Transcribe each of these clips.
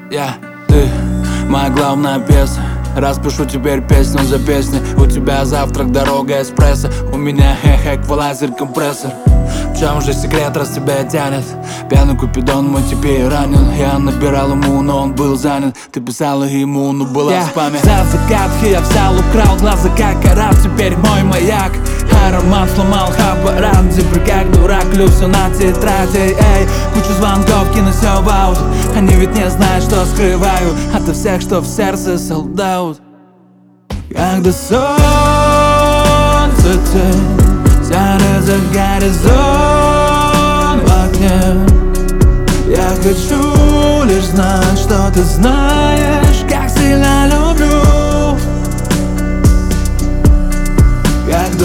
Ты моя главная песня. Распишу теперь песню за песней. У тебя завтрак, дорога, эспрессо. У меня эквалайзер, компрессор. В чем же секрет, раз тебя тянет? Пьяный Купидон, мой теперь ранен. Я набирал ему, но он был занят. Ты писала ему, но была в спаме. За загадки я взял, украл глаза, как араб. Теперь мой маяк. Аромат сломал аппарат. Теперь как дурак, люблю на тетради. Эй, кучу звонков, кину все в аут. Они ведь не знают, что скрываю ото всех, что в сердце солдат. Когда солнце тянет за горизонт в окне, я хочу лишь знать, что ты знаешь, как сильно люблю. Когда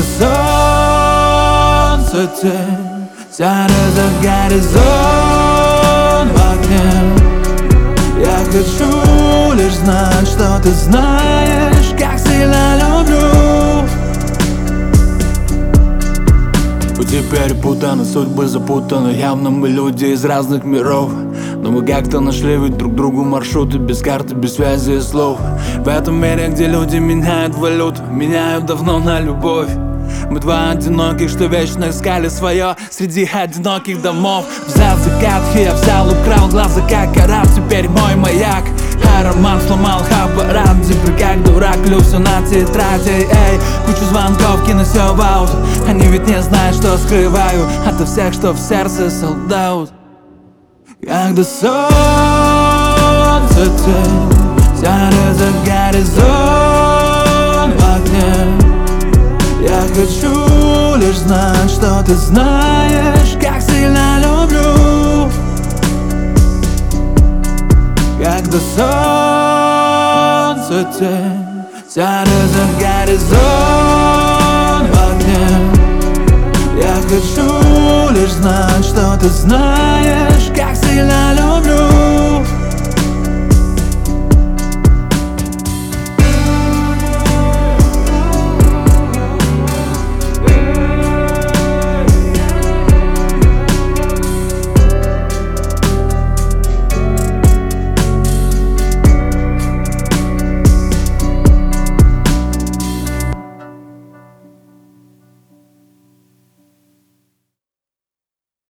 солнце тянет за горизонт в окне, я хочу лишь знать, что ты знаешь, как сильно люблю. Теперь путаны, судьбы запутаны. Явно мы люди из разных миров, но мы как-то нашли ведь друг другу маршруты. Без карты, без связи и слов. В этом мире, где люди меняют валюту, меняют давно на любовь. Мы два одиноких, что вечно искали свое среди одиноких домов. За загадки я взял, украл глаза, как араб. Теперь мой маяк. Аромат сломал аппарат. Теперь как дурак, люблю на тетради. Эй, кучу звонков, кину все в аут. Они ведь не знают, что скрываю ото всех, что в сердце солдат. Когда солнце тянет за горизонт в окне, я хочу лишь знать, что ты знаешь, как сильно люблю. Когда солнце тянет за горизонт в окне, я хочу лишь знать, что ты знаешь.